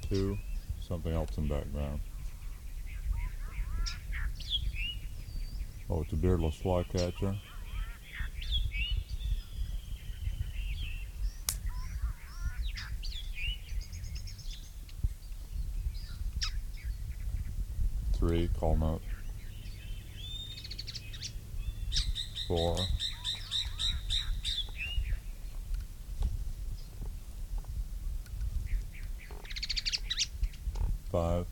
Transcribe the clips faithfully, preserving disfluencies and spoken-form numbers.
Two, something else in background. Oh, it's a beardless flycatcher. Three, call note. Four. Five.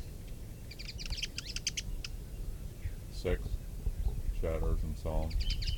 Six, shatters and song.